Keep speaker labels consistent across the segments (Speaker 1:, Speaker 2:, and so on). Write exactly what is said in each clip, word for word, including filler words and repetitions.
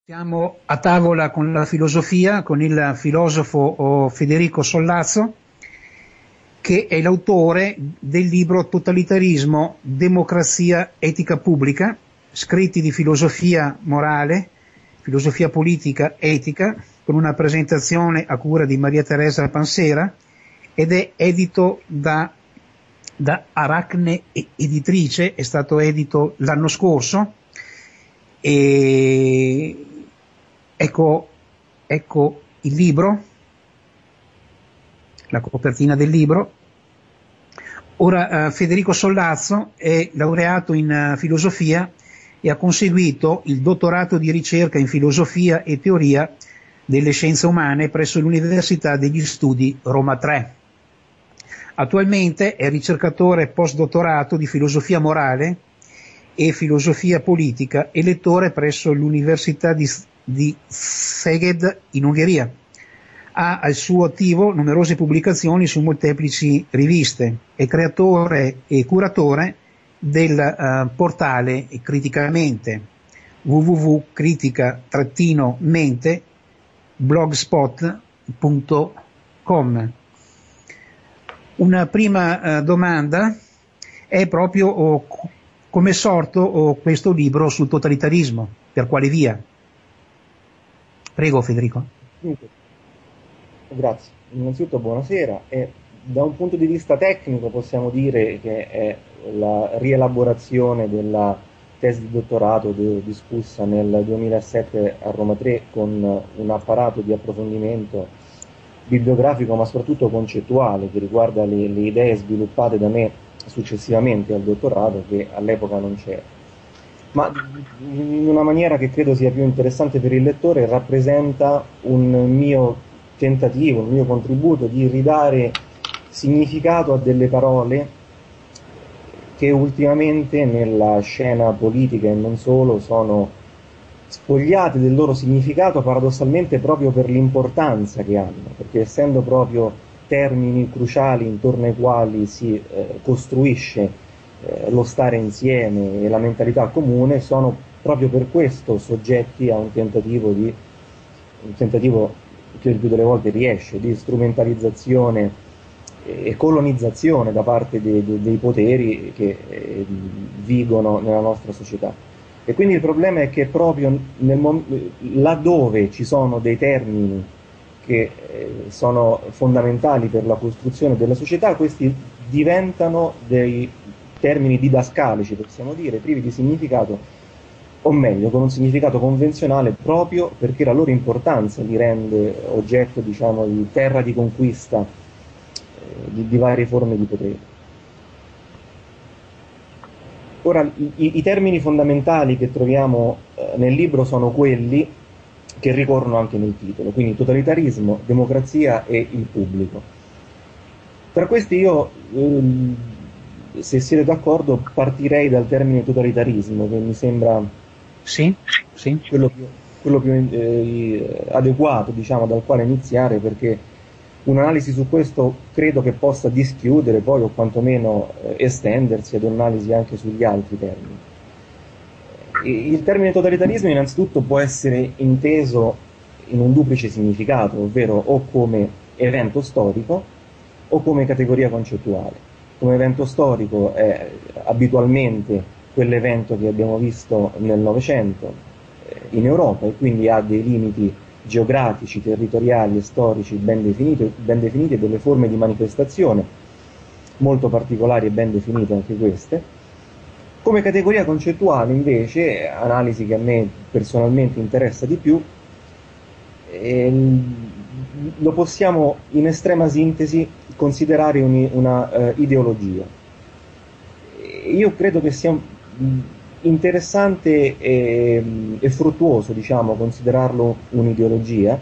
Speaker 1: Siamo a tavola con la filosofia, con il filosofo Federico Sollazzo, che è l'autore del libro Totalitarismo, democrazia, etica pubblica, scritti di filosofia morale, filosofia politica, etica, con una presentazione a cura di Maria Teresa Pansera, ed è edito da, da Aracne Editrice, è stato edito l'anno scorso. E ecco, ecco il libro, la copertina del libro. Ora eh, Federico Sollazzo è laureato in uh, filosofia e ha conseguito il dottorato di ricerca in filosofia e teoria delle scienze umane presso l'Università degli Studi Roma tre. Attualmente è ricercatore postdottorato di filosofia morale e filosofia politica e lettore presso l'Università di, di Szeged in Ungheria. Ha al suo attivo numerose pubblicazioni su molteplici riviste, è creatore e curatore del uh, portale Criticamente, w w w punto critica mente blogspot punto com. Una prima uh, domanda è proprio oh, come è sorto oh, questo libro sul totalitarismo, per quale via? Prego Federico.
Speaker 2: Grazie, innanzitutto buonasera. E da un punto di vista tecnico possiamo dire che è la rielaborazione della tesi di dottorato de- discussa nel duemilasette a Roma tre, con un apparato di approfondimento bibliografico ma soprattutto concettuale che riguarda le, le idee sviluppate da me successivamente al dottorato, che all'epoca non c'era, ma in una maniera che credo sia più interessante per il lettore rappresenta un mio tentativo, un mio contributo di ridare significato a delle parole che ultimamente nella scena politica e non solo sono spogliate del loro significato, paradossalmente proprio per l'importanza che hanno, perché essendo proprio termini cruciali intorno ai quali si eh, costruisce eh, lo stare insieme e la mentalità comune, sono proprio per questo soggetti a un tentativo di un tentativo che il più delle volte riesce, di strumentalizzazione e colonizzazione da parte dei, dei, dei poteri che eh, vigono nella nostra società. E quindi il problema è che proprio nel mom- laddove ci sono dei termini che eh, sono fondamentali per la costruzione della società, questi diventano dei termini didascalici, possiamo dire, privi di significato, o meglio, con un significato convenzionale, proprio perché la loro importanza li rende oggetto, diciamo, di terra di conquista eh, di, di varie forme di potere. Ora, i, i termini fondamentali che troviamo eh, nel libro sono quelli che ricorrono anche nel titolo, quindi totalitarismo, democrazia e il pubblico. Tra questi io, ehm, se siete d'accordo, partirei dal termine totalitarismo, che mi sembra
Speaker 1: sì, sì.
Speaker 2: quello più, quello più eh, adeguato, diciamo, dal quale iniziare, perché un'analisi su questo credo che possa dischiudere poi, o quantomeno eh, estendersi ad un'analisi anche sugli altri termini. Il termine totalitarismo innanzitutto può essere inteso in un duplice significato, ovvero o come evento storico o come categoria concettuale. Come evento storico è abitualmente quell'evento che abbiamo visto nel Novecento in Europa e quindi ha dei limiti geografici, territoriali e storici ben definiti, ben definiti e delle forme di manifestazione molto particolari e ben definite anche queste. Come categoria concettuale invece, analisi che a me personalmente interessa di più, ehm, lo possiamo in estrema sintesi considerare un, una uh, ideologia. Io credo che sia interessante e, e fruttuoso, diciamo, considerarlo un'ideologia,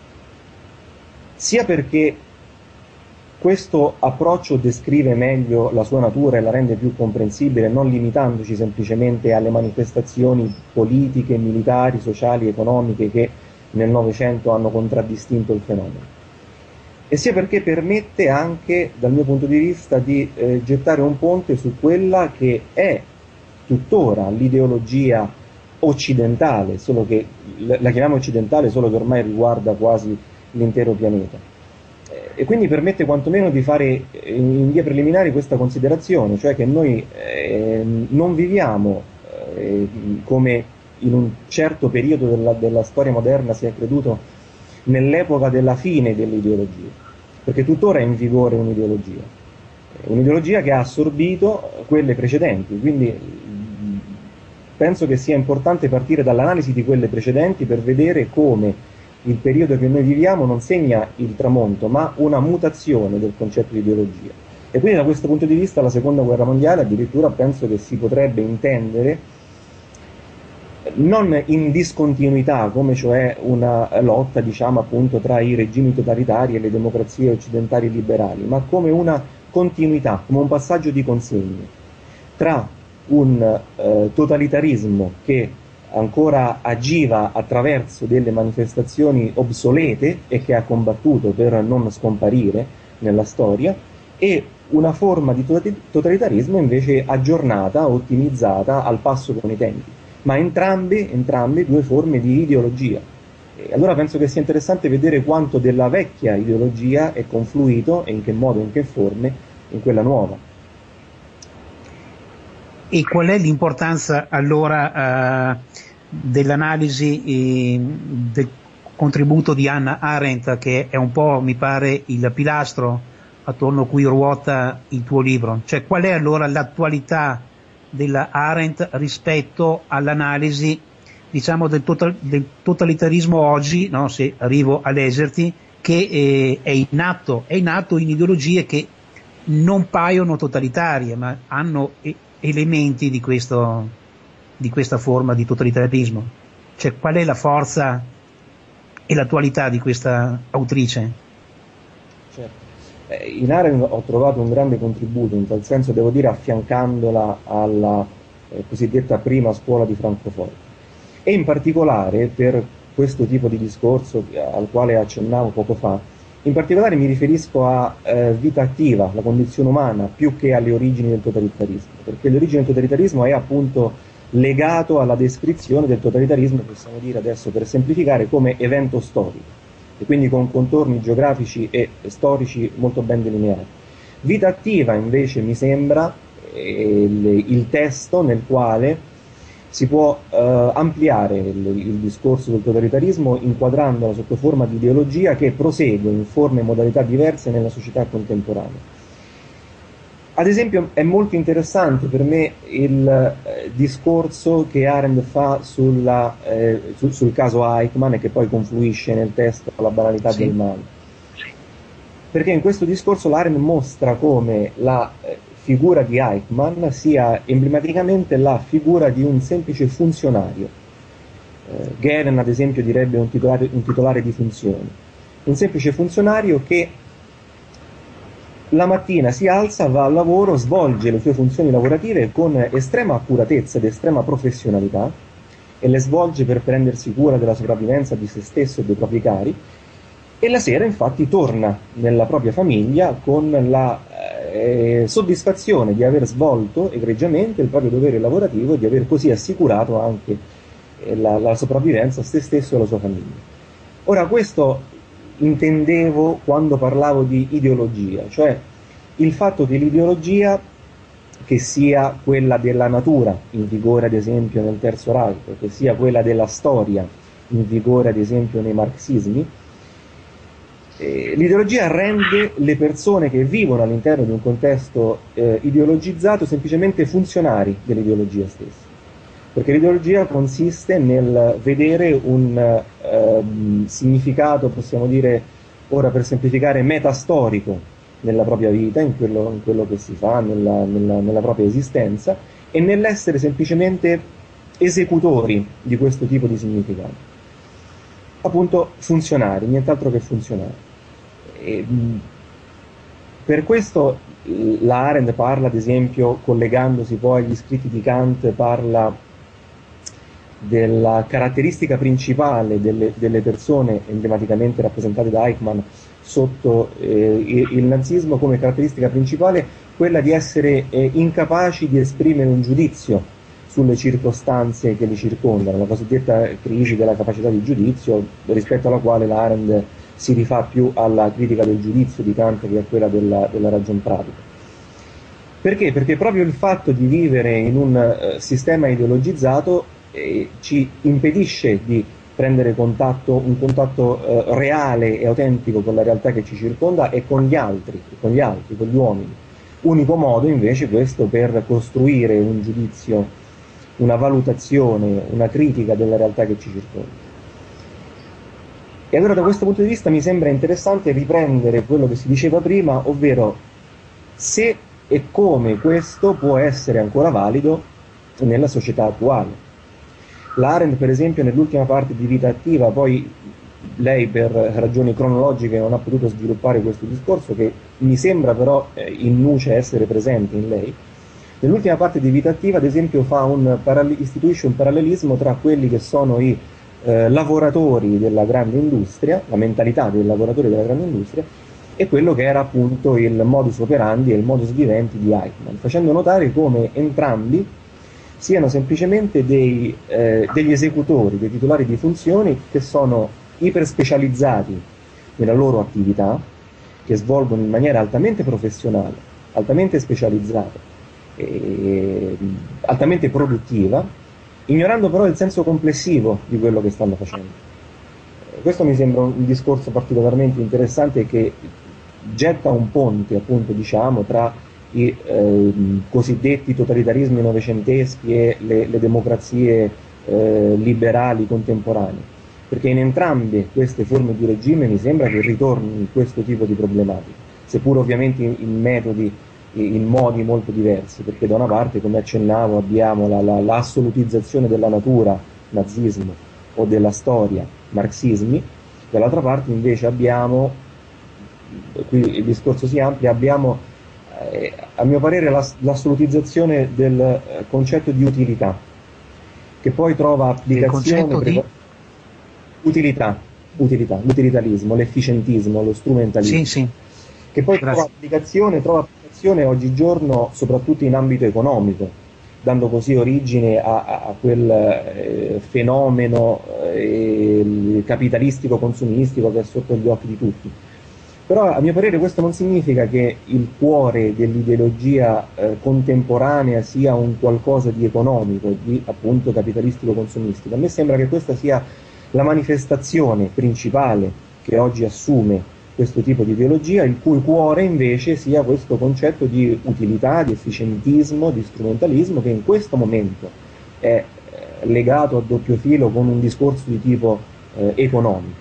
Speaker 2: sia perché questo approccio descrive meglio la sua natura e la rende più comprensibile, non limitandoci semplicemente alle manifestazioni politiche, militari, sociali, economiche che nel Novecento hanno contraddistinto il fenomeno. E sia perché permette anche, dal mio punto di vista, di eh, gettare un ponte su quella che è tuttora l'ideologia occidentale, solo che la chiamiamo occidentale solo che ormai riguarda quasi l'intero pianeta. E quindi permette quantomeno di fare in via preliminare questa considerazione, cioè che noi eh, non viviamo eh, come in un certo periodo della, della storia moderna si è creduto nell'epoca della fine dell'ideologia, perché tuttora è in vigore un'ideologia, un'ideologia che ha assorbito quelle precedenti, quindi penso che sia importante partire dall'analisi di quelle precedenti per vedere come il periodo che noi viviamo non segna il tramonto, ma una mutazione del concetto di ideologia. E quindi da questo punto di vista la seconda guerra mondiale addirittura penso che si potrebbe intendere non in discontinuità, come cioè una lotta, diciamo appunto, tra i regimi totalitari e le democrazie occidentali liberali, ma come una continuità, come un passaggio di consegne tra un eh, totalitarismo che ancora agiva attraverso delle manifestazioni obsolete e che ha combattuto per non scomparire nella storia, e una forma di totalitarismo invece aggiornata, ottimizzata, al passo con i tempi, ma entrambe, entrambe due forme di ideologia. E allora penso che sia interessante vedere quanto della vecchia ideologia è confluito, e in che modo e in che forme, in quella nuova.
Speaker 1: E qual è l'importanza allora uh, dell'analisi eh, del contributo di Hannah Arendt, che è un po', mi pare, il pilastro attorno a cui ruota il tuo libro? Cioè, qual è allora l'attualità della Arendt rispetto all'analisi, diciamo, del, total, del totalitarismo oggi, no? Se arrivo all'eserti, che eh, è in atto, è in atto in ideologie che non paiono totalitarie, ma hanno eh, elementi di questo, di questa forma di totalitarismo. Cioè, qual è la forza e l'attualità di questa autrice?
Speaker 2: Certo. Eh, in Arendt ho trovato un grande contributo, in tal senso devo dire affiancandola alla eh, cosiddetta prima scuola di Francoforte, e in particolare per questo tipo di discorso al quale accennavo poco fa, in particolare mi riferisco a eh, vita attiva, la condizione umana, più che alle origini del totalitarismo, perché l'origine del totalitarismo è appunto legato alla descrizione del totalitarismo, possiamo dire adesso per semplificare, come evento storico, e quindi con contorni geografici e storici molto ben delineati. Vita attiva invece mi sembra eh, il, il testo nel quale si può eh, ampliare il, il discorso del totalitarismo inquadrandolo sotto forma di ideologia che prosegue in forme e modalità diverse nella società contemporanea. Ad esempio è molto interessante per me il eh, discorso che Arendt fa sulla, eh, su, sul caso Eichmann, e che poi confluisce nel testo La banalità sì. del male. Perché in questo discorso l'Arendt mostra come la eh, figura di Eichmann sia emblematicamente la figura di un semplice funzionario. Eh, Gehlen ad esempio direbbe un titolare, un titolare di funzioni. Un semplice funzionario che la mattina si alza, va al lavoro, svolge le sue funzioni lavorative con estrema accuratezza ed estrema professionalità, e le svolge per prendersi cura della sopravvivenza di se stesso e dei propri cari, e la sera infatti torna nella propria famiglia con la eh, soddisfazione di aver svolto egregiamente il proprio dovere lavorativo e di aver così assicurato anche eh, la, la sopravvivenza a se stesso e alla sua famiglia. Ora, questo intendevo quando parlavo di ideologia, cioè il fatto che l'ideologia, che sia quella della natura, in vigore ad esempio nel Terzo Reich, che sia quella della storia, in vigore ad esempio nei marxismi, eh, l'ideologia rende le persone che vivono all'interno di un contesto eh, ideologizzato semplicemente funzionari dell'ideologia stessa. Perché l'ideologia consiste nel vedere un eh, significato, possiamo dire, ora per semplificare, metastorico nella propria vita, in quello, in quello che si fa, nella, nella, nella propria esistenza, e nell'essere semplicemente esecutori di questo tipo di significato. Appunto funzionari, nient'altro che funzionari. E, per questo la Arendt parla, ad esempio, collegandosi poi agli scritti di Kant, parla della caratteristica principale delle, delle persone emblematicamente rappresentate da Eichmann sotto eh, il, il nazismo, come caratteristica principale quella di essere eh, incapaci di esprimere un giudizio sulle circostanze che li circondano, la cosiddetta crisi della capacità di giudizio, rispetto alla quale l'Arendt si rifà più alla critica del giudizio di Kant che a quella della, della ragion pratica. Perché? Perché proprio il fatto di vivere in un uh, sistema ideologizzato eh, ci impedisce di prendere contatto, un contatto uh, reale e autentico con la realtà che ci circonda e con gli altri, con gli altri, con gli uomini. Unico modo invece questo per costruire un giudizio, una valutazione, una critica della realtà che ci circonda. E allora da questo punto di vista mi sembra interessante riprendere quello che si diceva prima, ovvero se e come questo può essere ancora valido nella società attuale. L'Arendt, per esempio, nell'ultima parte di Vita Attiva, poi lei per ragioni cronologiche non ha potuto sviluppare questo discorso, che mi sembra però eh, in nuce essere presente in lei. Nell'ultima parte di Vita Attiva, ad esempio, fa un paralle- istituisce un parallelismo tra quelli che sono i eh, lavoratori della grande industria, la mentalità dei lavoratori della grande industria, e quello che era appunto il modus operandi e il modus vivendi di Eichmann, facendo notare come entrambi siano semplicemente dei, eh, degli esecutori, dei titolari di funzioni che sono iperspecializzati nella loro attività, che svolgono in maniera altamente professionale, altamente specializzata, e altamente produttiva, ignorando però il senso complessivo di quello che stanno facendo. Questo mi sembra un discorso particolarmente interessante che getta un ponte, appunto, diciamo, tra i eh, cosiddetti totalitarismi novecenteschi e le, le democrazie eh, liberali contemporanee, perché in entrambe queste forme di regime mi sembra che ritorni questo tipo di problematica, seppur ovviamente in, in metodi, in modi molto diversi, perché da una parte, come accennavo, abbiamo la, la, l'assolutizzazione della natura, nazismo, o della storia, marxismi, dall'altra parte invece abbiamo, qui il discorso si amplia, abbiamo eh, a mio parere la, l'assolutizzazione del eh, concetto di utilità, che poi trova applicazione
Speaker 1: di...
Speaker 2: utilità, utilità, l'utilitarismo, l'efficientismo, lo strumentalismo,
Speaker 1: sì, sì.
Speaker 2: che poi
Speaker 1: Grazie.
Speaker 2: trova applicazione, trova applicazione oggigiorno soprattutto in ambito economico, dando così origine a, a quel eh, fenomeno eh, capitalistico consumistico che è sotto gli occhi di tutti. Però a mio parere questo non significa che il cuore dell'ideologia eh, contemporanea sia un qualcosa di economico, di appunto capitalistico consumistico. A me sembra che questa sia la manifestazione principale che oggi assume questo tipo di ideologia, il cui cuore invece sia questo concetto di utilità, di efficientismo, di strumentalismo, che in questo momento è eh, legato a doppio filo con un discorso di tipo eh, economico.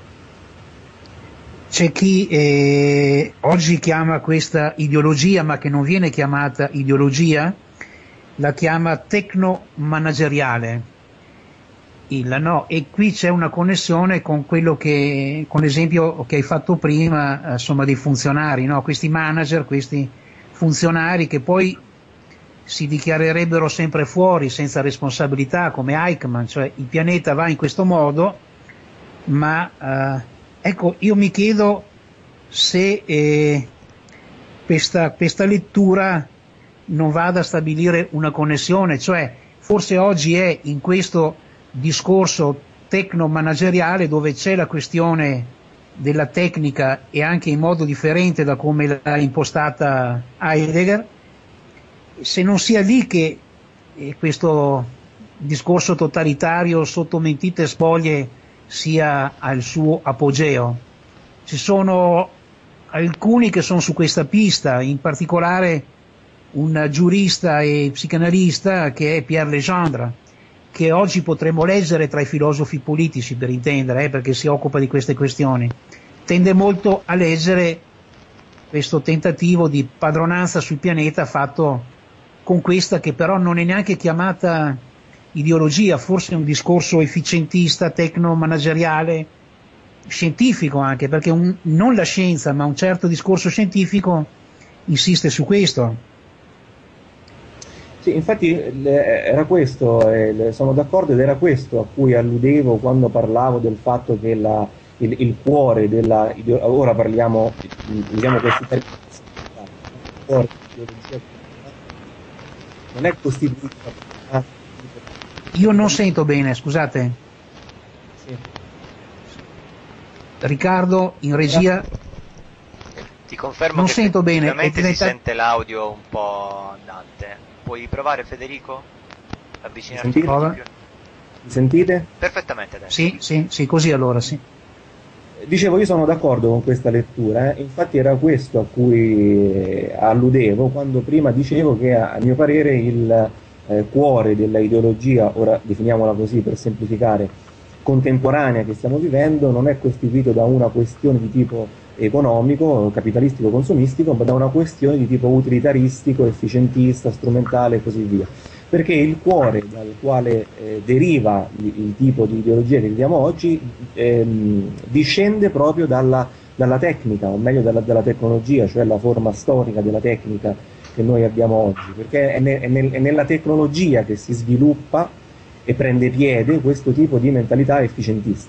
Speaker 1: C'è chi eh, oggi chiama questa ideologia, ma che non viene chiamata ideologia, la chiama tecno-manageriale. Il, no, e qui c'è una connessione con quello che, con l'esempio che hai fatto prima, insomma, dei funzionari, no? Questi manager, questi funzionari che poi si dichiarerebbero sempre fuori, senza responsabilità, come Eichmann, cioè il pianeta va in questo modo, ma eh, ecco, io mi chiedo se eh, questa, questa lettura non vada a stabilire una connessione, cioè forse oggi è in questo discorso tecno-manageriale dove c'è la questione della tecnica e anche in modo differente da come l'ha impostata Heidegger, se non sia lì che eh, questo discorso totalitario sotto mentite e spoglie sia al suo apogeo. Ci sono alcuni che sono su questa pista, in particolare un giurista e psicanalista che è Pierre Legendre, che oggi potremmo leggere tra i filosofi politici, per intendere, eh, perché si occupa di queste questioni. Tende molto a leggere questo tentativo di padronanza sul pianeta fatto con questa che però non è neanche chiamata ideologia, forse è un discorso efficientista, tecno-manageriale, scientifico anche, perché un, non la scienza ma un certo discorso scientifico insiste su questo.
Speaker 2: Sì, infatti era questo, eh, sono d'accordo, ed era questo a cui alludevo quando parlavo del fatto che la, il, il cuore della ora parliamo, usiamo questi termini, il cuore dell'ideologia non è costituito
Speaker 1: Io non sento bene, scusate.
Speaker 2: Sì.
Speaker 1: Riccardo, in regia.
Speaker 3: Ti confermo
Speaker 1: non
Speaker 3: che
Speaker 1: sento bene.
Speaker 3: effettivamente
Speaker 1: diventa...
Speaker 3: si sente l'audio un po' andante. Puoi provare, Federico? Avvicinarti
Speaker 2: Sentite?
Speaker 3: un po' di più.
Speaker 2: Mi sentite?
Speaker 3: Perfettamente adesso.
Speaker 1: Sì, sì, sì, così allora sì.
Speaker 2: Dicevo, io sono d'accordo con questa lettura, eh. Infatti era questo a cui alludevo quando prima dicevo che a mio parere il eh, cuore della ideologia, ora definiamola così per semplificare, contemporanea che stiamo vivendo non è costituito da una questione di tipo economico, capitalistico, consumistico, ma da una questione di tipo utilitaristico, efficientista, strumentale e così via. Perché il cuore dal quale eh, deriva il, il tipo di ideologia che viviamo oggi ehm, discende proprio dalla, dalla tecnica, o meglio dalla, dalla tecnologia, cioè la forma storica della tecnica che noi abbiamo oggi, perché è, ne, è, nel, è nella tecnologia che si sviluppa e prende piede questo tipo di mentalità efficientista,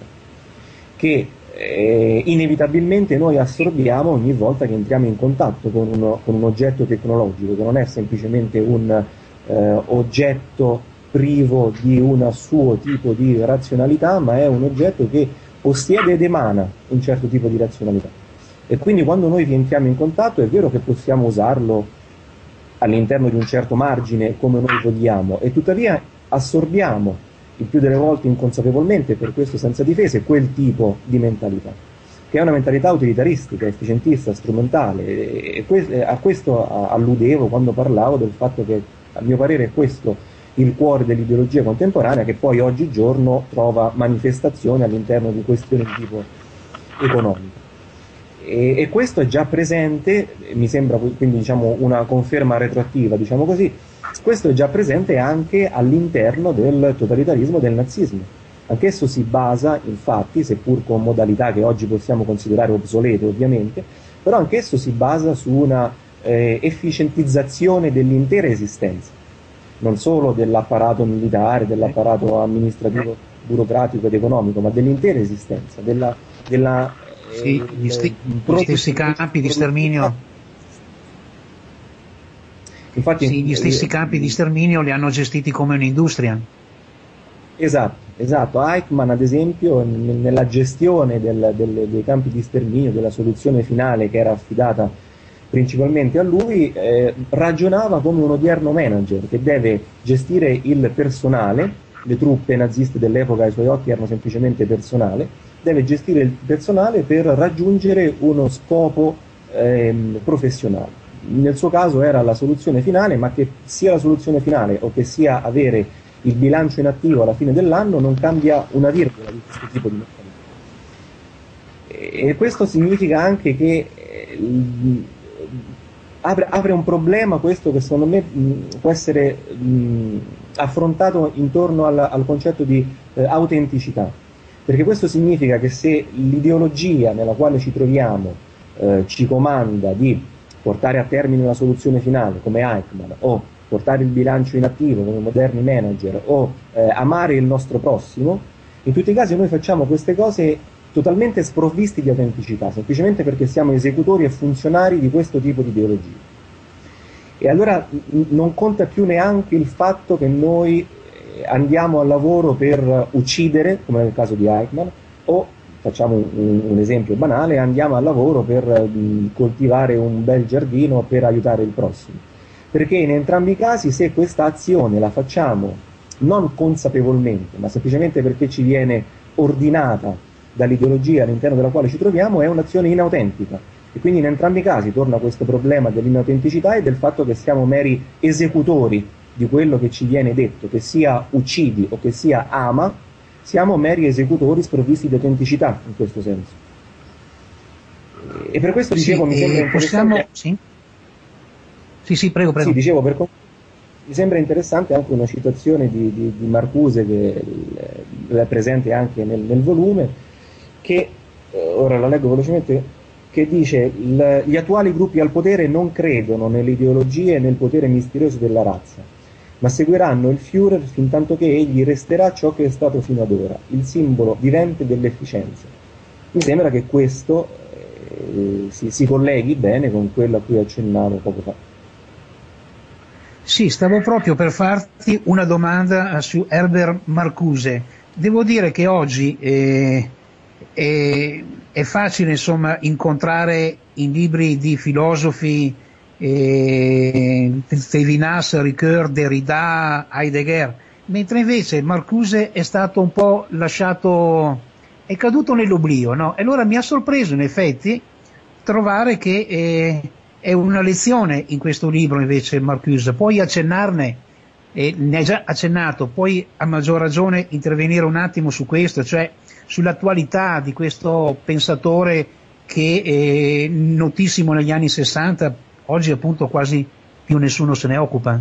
Speaker 2: che eh, inevitabilmente noi assorbiamo ogni volta che entriamo in contatto con, uno, con un oggetto tecnologico, che non è semplicemente un Eh, oggetto privo di un suo tipo di razionalità, ma è un oggetto che possiede ed emana un certo tipo di razionalità. E quindi quando noi vi entriamo in contatto è vero che possiamo usarlo all'interno di un certo margine come noi vogliamo, e tuttavia assorbiamo il più delle volte inconsapevolmente, per questo senza difese, quel tipo di mentalità, che è una mentalità utilitaristica, efficientista, strumentale, e a questo alludevo quando parlavo del fatto che a mio parere è questo il cuore dell'ideologia contemporanea, che poi oggigiorno trova manifestazione all'interno di questioni di tipo economico. E, e questo è già presente, mi sembra quindi diciamo una conferma retroattiva, diciamo così, questo è già presente anche all'interno del totalitarismo del nazismo. Anch'esso si basa, infatti, seppur con modalità che oggi possiamo considerare obsolete ovviamente, però anch'esso si basa su una Eh, efficientizzazione dell'intera esistenza, non solo dell'apparato militare, dell'apparato amministrativo, burocratico ed economico, ma dell'intera esistenza, della, della
Speaker 1: sì,
Speaker 2: eh,
Speaker 1: gli, sti- gli stessi campi di sterminio.
Speaker 2: Infatti,
Speaker 1: sì, gli stessi
Speaker 2: eh,
Speaker 1: campi di sterminio li hanno gestiti come un'industria.
Speaker 2: Esatto, esatto. Eichmann, ad esempio, n- nella gestione del, del, dei campi di sterminio, della soluzione finale che era affidata principalmente a lui, eh, ragionava come un odierno manager che deve gestire il personale. Le truppe naziste dell'epoca ai suoi occhi erano semplicemente personale, deve gestire il personale per raggiungere uno scopo ehm, professionale. Nel suo caso era la soluzione finale, ma che sia la soluzione finale o che sia avere il bilancio in attivo alla fine dell'anno non cambia una virgola di questo tipo di meccanismo. E questo significa anche che eh, apre, apre un problema, questo, che secondo me mh, può essere mh, affrontato intorno al, al concetto di eh, autenticità, perché questo significa che se l'ideologia nella quale ci troviamo eh, ci comanda di portare a termine una soluzione finale come Eichmann, o portare il bilancio in attivo come moderni manager, o eh, amare il nostro prossimo, in tutti i casi noi facciamo queste cose totalmente sprovvisti di autenticità, semplicemente perché siamo esecutori e funzionari di questo tipo di ideologia. E allora n- non conta più neanche il fatto che noi andiamo al lavoro per uccidere, come nel caso di Eichmann, o, facciamo un, un esempio banale, andiamo al lavoro per mh, coltivare un bel giardino per aiutare il prossimo. Perché in entrambi i casi, se questa azione la facciamo non consapevolmente, ma semplicemente perché ci viene ordinata dall'ideologia all'interno della quale ci troviamo, è un'azione inautentica. E quindi in entrambi i casi torna questo problema dell'inautenticità e del fatto che siamo meri esecutori di quello che ci viene detto, che sia uccidi o che sia ama, siamo meri esecutori sprovvisti di autenticità in questo senso. E per questo dicevo,
Speaker 1: sì,
Speaker 2: mi sembra interessante...
Speaker 1: Possiamo... Sì? sì, sì, prego, prego.
Speaker 2: Sì, dicevo, per... mi sembra interessante anche una citazione di, di, di Marcuse, che è presente anche nel, nel volume, che, ora la leggo velocemente, che dice: gli attuali gruppi al potere non credono nelle ideologie e nel potere misterioso della razza, ma seguiranno il Führer fin tanto che egli resterà ciò che è stato fino ad ora, il simbolo vivente dell'efficienza. Mi sembra che questo eh, si, si colleghi bene con quello a cui accennavo poco fa.
Speaker 1: Sì, stavo proprio per farti una domanda su Herbert Marcuse. Devo dire che oggi eh, è, è facile, insomma, incontrare in libri di filosofi eh, Levinas, Ricoeur, Derrida, Heidegger, mentre invece Marcuse è stato un po' lasciato, è caduto nell'oblio, no? E allora mi ha sorpreso in effetti trovare che eh, è una lezione in questo libro invece Marcuse. Puoi accennarne, eh, ne hai già accennato, puoi a maggior ragione intervenire un attimo su questo, cioè sull'attualità di questo pensatore che è notissimo negli anni sessanta, oggi appunto quasi più nessuno se ne occupa.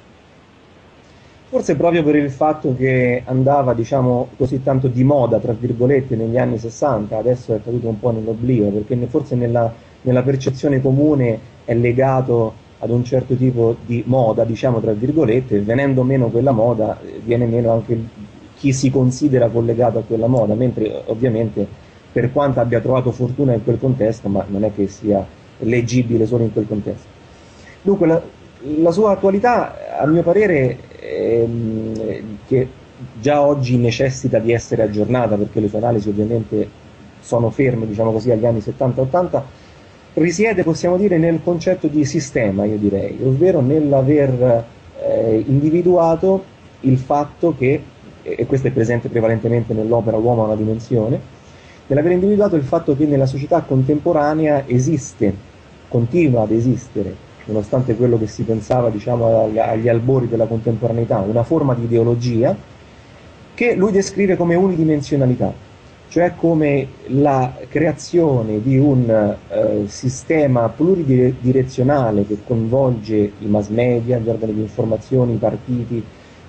Speaker 2: Forse proprio per il fatto che andava, diciamo, così tanto di moda, tra virgolette, negli anni sessanta, adesso è caduto un po' nell'oblio, perché forse nella, nella percezione comune è legato ad un certo tipo di moda, diciamo, tra virgolette, e venendo meno quella moda viene meno anche chi si considera collegato a quella moda, mentre ovviamente per quanto abbia trovato fortuna in quel contesto, ma non è che sia leggibile solo in quel contesto. Dunque la, la sua attualità, a mio parere, ehm, che già oggi necessita di essere aggiornata, perché le sue analisi ovviamente sono ferme, diciamo così, agli anni settanta ottanta, risiede, possiamo dire, nel concetto di sistema, io direi, ovvero nell'aver eh, individuato il fatto che, e questo è presente prevalentemente nell'opera L'uomo ha una dimensione, nell'aver individuato il fatto che nella società contemporanea esiste, continua ad esistere, nonostante quello che si pensava, diciamo, agli albori della contemporaneità, una forma di ideologia che lui descrive come unidimensionalità, cioè come la creazione di un eh, sistema pluridirezionale che coinvolge i mass media, gli organi di informazione, i partiti,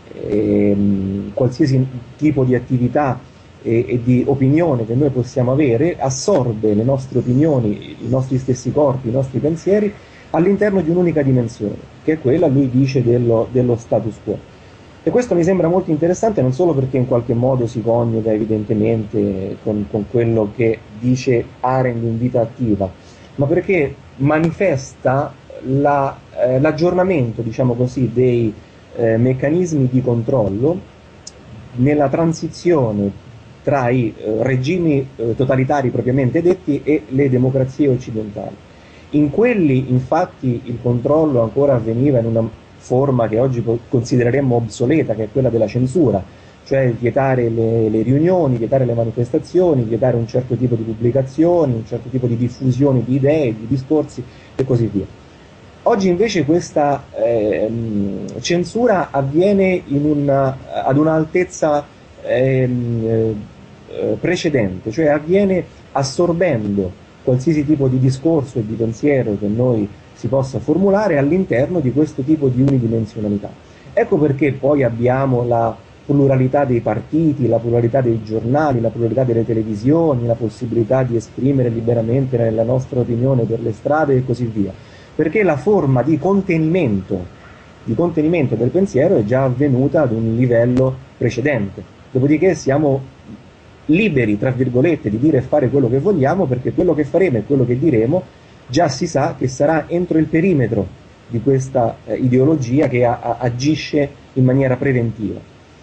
Speaker 2: ehm, qualsiasi tipo di attività e, e di opinione che noi possiamo avere, assorbe le nostre opinioni, i nostri stessi corpi, i nostri pensieri all'interno di un'unica dimensione, che è quella, lui dice, dello, dello status quo. E questo mi sembra molto interessante, non solo perché in qualche modo si coniuga evidentemente con, con quello che dice Arendt in Vita Attiva, ma perché manifesta la, eh, l'aggiornamento, diciamo così, dei eh, meccanismi di controllo nella transizione tra i eh, regimi eh, totalitari propriamente detti e le democrazie occidentali. In quelli, infatti, il controllo ancora avveniva in una forma che oggi considereremmo obsoleta, che è quella della censura, cioè vietare le, le riunioni, vietare le manifestazioni, vietare un certo tipo di pubblicazioni, un certo tipo di diffusione di idee, di discorsi e così via. Oggi invece questa eh, censura avviene in una, ad un'altezza eh, eh, precedente, cioè avviene assorbendo qualsiasi tipo di discorso e di pensiero che noi si possa formulare all'interno di questo tipo di unidimensionalità. Ecco perché poi abbiamo la pluralità dei partiti, la pluralità dei giornali, la pluralità delle televisioni, la possibilità di esprimere liberamente la nostra opinione per le strade e così via. Perché la forma di contenimento, di contenimento del pensiero è già avvenuta ad un livello precedente. Dopodiché siamo liberi, tra virgolette, di dire e fare quello che vogliamo, perché quello che faremo e quello che diremo già si sa che sarà entro il perimetro di questa eh, ideologia che a, a, agisce in maniera preventiva.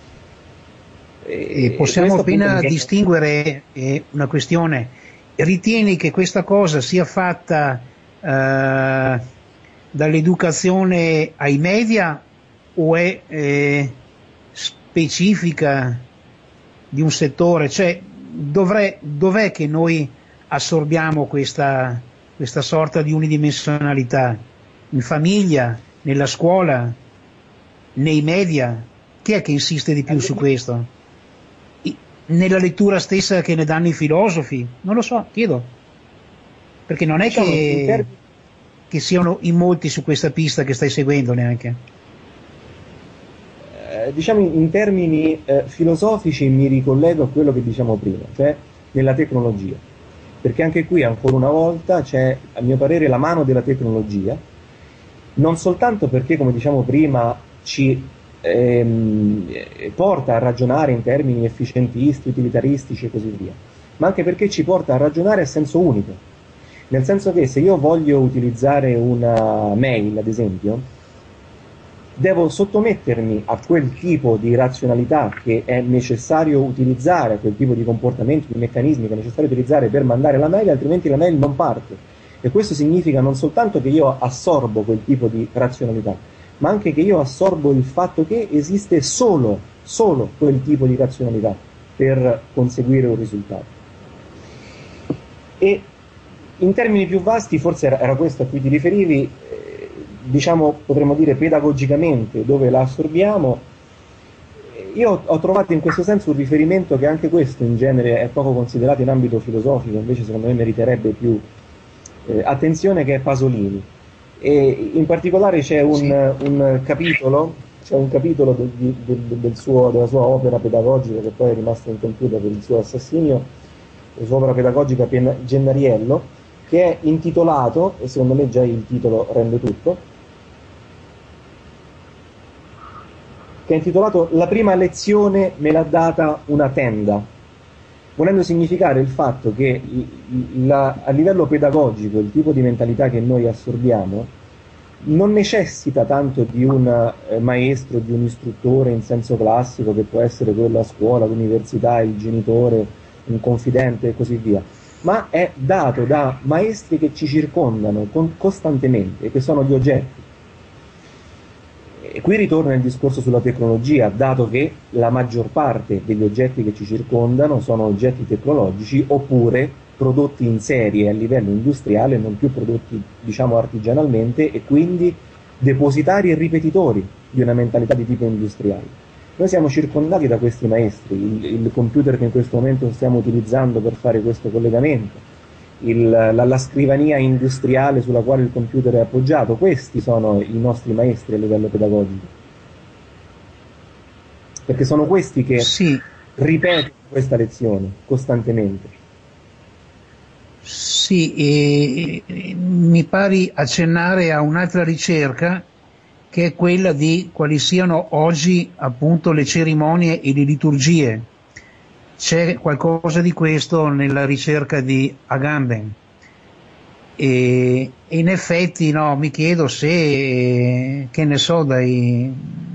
Speaker 1: E, e possiamo appena appunto distinguere eh, una questione. Ritieni che questa cosa sia fatta eh, dall'educazione ai media o è eh, specifica di un settore? Cioè, dov'è, dov'è che noi assorbiamo questa, questa sorta di unidimensionalità? In famiglia, nella scuola, nei media? Chi è che insiste di più su questo? I, nella lettura stessa che ne danno i filosofi? Non lo so, chiedo. Perché non è diciamo, che, ter- che siano in molti su questa pista che stai seguendo neanche.
Speaker 2: Diciamo in termini eh, filosofici mi ricollego a quello che diciamo prima, cioè nella tecnologia, perché anche qui ancora una volta c'è, a mio parere, la mano della tecnologia, non soltanto perché, come diciamo prima, ci ehm, porta a ragionare in termini efficientisti, utilitaristici e così via, ma anche perché ci porta a ragionare a senso unico, nel senso che se io voglio utilizzare una mail, ad esempio, devo sottomettermi a quel tipo di razionalità che è necessario utilizzare, a quel tipo di comportamenti, di meccanismi che è necessario utilizzare per mandare la mail, altrimenti la mail non parte. E questo significa non soltanto che io assorbo quel tipo di razionalità, ma anche che io assorbo il fatto che esiste solo, solo quel tipo di razionalità per conseguire un risultato. E in termini più vasti, forse era, era questo a cui ti riferivi, eh, diciamo, potremmo dire pedagogicamente, dove la assorbiamo. Io ho trovato in questo senso un riferimento che anche questo in genere è poco considerato in ambito filosofico, invece secondo me meriterebbe più eh, attenzione, che è Pasolini. E in particolare c'è un, sì. un capitolo, c'è un capitolo del, del, del suo, della sua opera pedagogica, che poi è rimasta incompiuta per il suo assassinio, la sua opera pedagogica Gennariello, che è intitolato, e secondo me già il titolo rende tutto, che è intitolato La prima lezione me l'ha data una tenda, volendo significare il fatto che la, a livello pedagogico il tipo di mentalità che noi assorbiamo non necessita tanto di un eh, maestro, di un istruttore in senso classico, che può essere quello a scuola, l'università, il genitore, un confidente e così via, ma è dato da maestri che ci circondano con, costantemente, che sono gli oggetti. E qui ritorna il discorso sulla tecnologia, dato che la maggior parte degli oggetti che ci circondano sono oggetti tecnologici oppure prodotti in serie a livello industriale, non più prodotti, diciamo, artigianalmente, e quindi depositari e ripetitori di una mentalità di tipo industriale. Noi siamo circondati da questi maestri, il, il computer che in questo momento stiamo utilizzando per fare questo collegamento, il, la, la scrivania industriale sulla quale il computer è appoggiato, questi sono i nostri maestri a livello pedagogico, perché sono questi che
Speaker 1: sì.
Speaker 2: ripetono questa lezione costantemente.
Speaker 1: Sì, e, e, mi pari accennare a un'altra ricerca, che è quella di quali siano oggi appunto le cerimonie e le liturgie. C'è qualcosa di questo nella ricerca di Agamben, e, e in effetti no, mi chiedo se, che ne so, dai,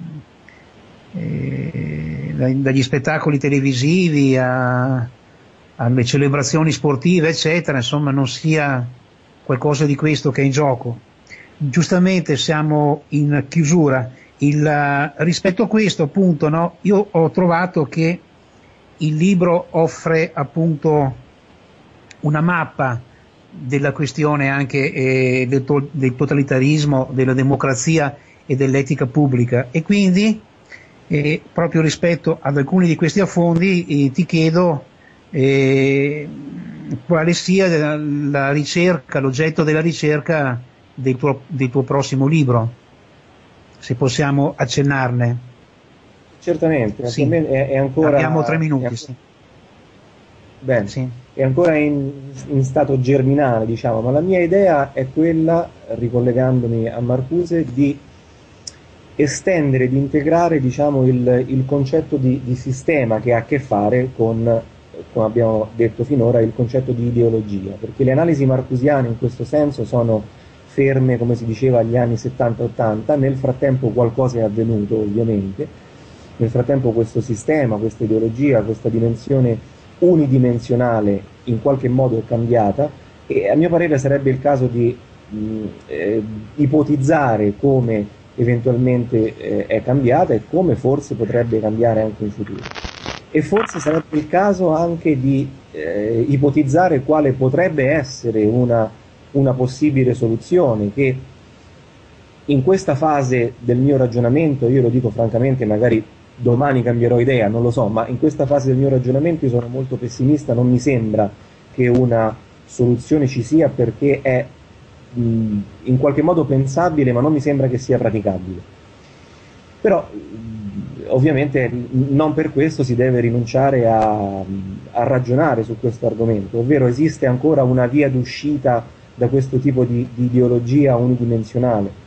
Speaker 1: eh, dai, dagli spettacoli televisivi a, alle celebrazioni sportive eccetera, insomma, non sia qualcosa di questo che è in gioco. Giustamente siamo in chiusura. Il, rispetto a questo appunto, no, io ho trovato che il libro offre appunto una mappa della questione anche eh, del, to- del totalitarismo, della democrazia e dell'etica pubblica, e quindi eh, proprio rispetto ad alcuni di questi affondi eh, ti chiedo eh, quale sia la, la ricerca, l'oggetto della ricerca del tuo, del tuo prossimo libro, se possiamo accennarne.
Speaker 2: Certamente,
Speaker 1: sì.
Speaker 2: è, è ancora,
Speaker 1: abbiamo tre minuti.
Speaker 2: È,
Speaker 1: sì.
Speaker 2: Bene,
Speaker 1: sì.
Speaker 2: È ancora in, in stato germinale, diciamo, ma la mia idea è quella, ricollegandomi a Marcuse, di estendere, di integrare, diciamo, il, il concetto di, di sistema, che ha a che fare con, come abbiamo detto finora, il concetto di ideologia, perché le analisi marcusiane in questo senso sono ferme, come si diceva, agli anni settanta ottanta. Nel frattempo qualcosa è avvenuto, ovviamente. Nel frattempo questo sistema, questa ideologia, questa dimensione unidimensionale in qualche modo è cambiata, e a mio parere sarebbe il caso di mh, eh, ipotizzare come eventualmente eh, è cambiata e come forse potrebbe cambiare anche in futuro. E forse sarebbe il caso anche di eh, ipotizzare quale potrebbe essere una, una possibile soluzione, che in questa fase del mio ragionamento, io lo dico francamente, magari domani cambierò idea, non lo so, ma in questa fase del mio ragionamento io sono molto pessimista, non mi sembra che una soluzione ci sia, perché è mh, in qualche modo pensabile, ma non mi sembra che sia praticabile. Però mh, ovviamente non per questo si deve rinunciare a, a ragionare su questo argomento, ovvero esiste ancora una via d'uscita da questo tipo di, di ideologia unidimensionale.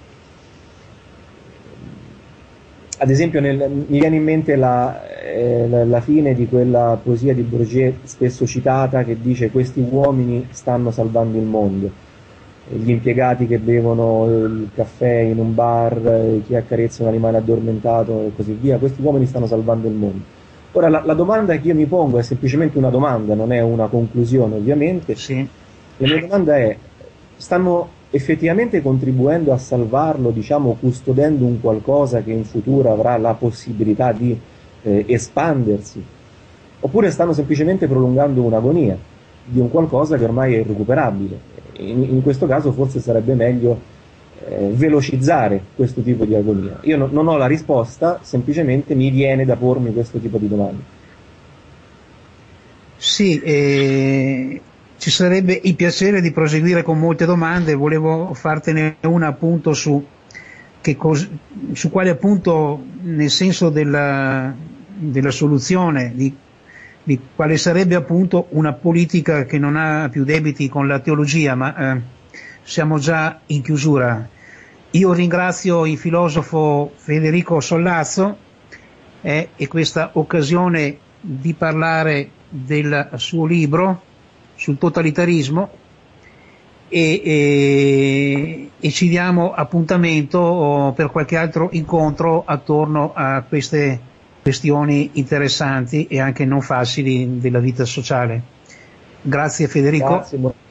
Speaker 2: Ad esempio nel, mi viene in mente la, eh, la, la fine di quella poesia di Bourdieu spesso citata, che dice: questi uomini stanno salvando il mondo. gli impiegati che bevono il caffè in un bar, chi accarezza un animale addormentato e così via. Questi uomini stanno salvando il mondo. Ora la, la domanda che io mi pongo è semplicemente una domanda, non è una conclusione ovviamente.
Speaker 1: Sì.
Speaker 2: La mia domanda è: stanno effettivamente contribuendo a salvarlo, diciamo custodendo un qualcosa che in futuro avrà la possibilità di eh, espandersi, oppure stanno semplicemente prolungando un'agonia di un qualcosa che ormai è irrecuperabile? In, in questo caso forse sarebbe meglio eh, velocizzare questo tipo di agonia. Io no, non ho la risposta, semplicemente mi viene da pormi questo tipo di domande.
Speaker 1: Sì, eh, ci sarebbe il piacere di proseguire con molte domande. Volevo fartene una appunto su, che cos- su quale appunto, nel senso della, della soluzione di di quale sarebbe appunto una politica che non ha più debiti con la teologia, ma eh, siamo già in chiusura. Io ringrazio il filosofo Federico Sollazzo eh, e questa occasione di parlare del suo libro sul totalitarismo e, e, e ci diamo appuntamento per qualche altro incontro attorno a queste questioni interessanti e anche non facili della vita sociale. Grazie Federico.
Speaker 2: Grazie.